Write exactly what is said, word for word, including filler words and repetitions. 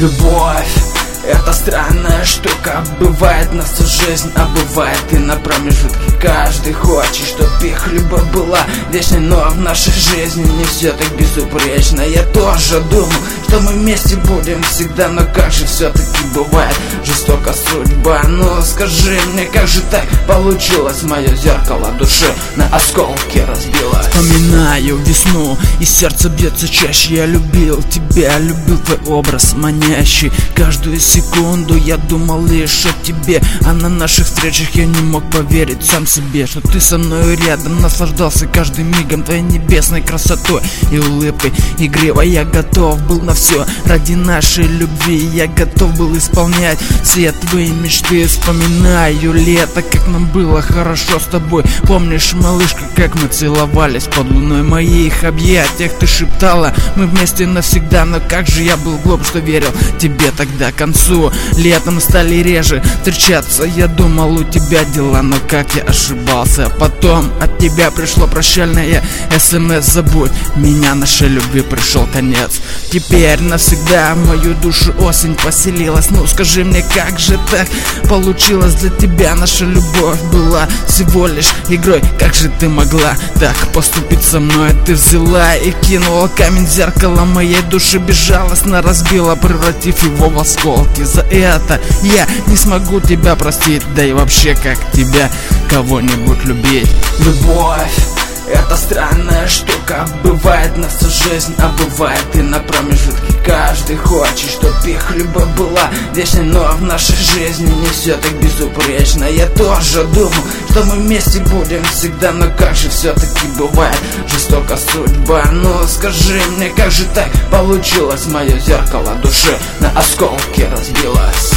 Любовь — это странная штука. Бывает на всю жизнь, а бывает и на промежутке. Каждый хочет, чтоб их любовь была вечной, но в нашей жизни не все так безупречно. Я тоже думал, что мы вместе будем всегда, но как же все-таки бывает жестока судьба. Ну скажи мне, как же так получилось? Мое зеркало души на осколки разбилось. Вспоминаю весну, и сердце бьется чаще. Я любил тебя, любил твой образ манящий. Каждую секунду я думал лишь о тебе, а на наших встречах я не мог поверить сам себе, что ты со мной рядом. Наслаждался каждым мигом твоей небесной красотой и улыбкой игривой. Я готов был на все ради нашей любви. Я готов был исполнять все твои мечты. Вспоминаю лето, как нам было хорошо с тобой. Помнишь, малышка, как мы целовались под луной? В моих объятиях ты шептала: мы вместе навсегда. Но как же я был глуп, что верил тебе тогда. К концу летом стали реже встречаться. Я думал, у тебя дела, но как я ошибался. Потом от тебя пришло прощальное смс: забудь меня, нашей любви пришел конец. Теперь навсегда в мою душу осень поселилась. Ну скажи мне, как же так получилось? Для тебя наша любовь была всего лишь игрой. Как же ты могла так поступить со мной? Ты взяла и кинула камень в зеркало моей души, безжалостно разбила, превратив его в осколки. За это я не смогу тебя простить, да и вообще, как тебя кого-нибудь любить. Любовь — это странная штука. Бывает на всю жизнь, а бывает и на промежутке. Каждый хочет, чтоб их любовь была вечной, но в нашей жизни не все так безупречно. Я тоже думал, что мы вместе будем всегда, но как же все-таки бывает жестока судьба. Ну скажи мне, как же так получилось? Мое зеркало души на осколки разбилось.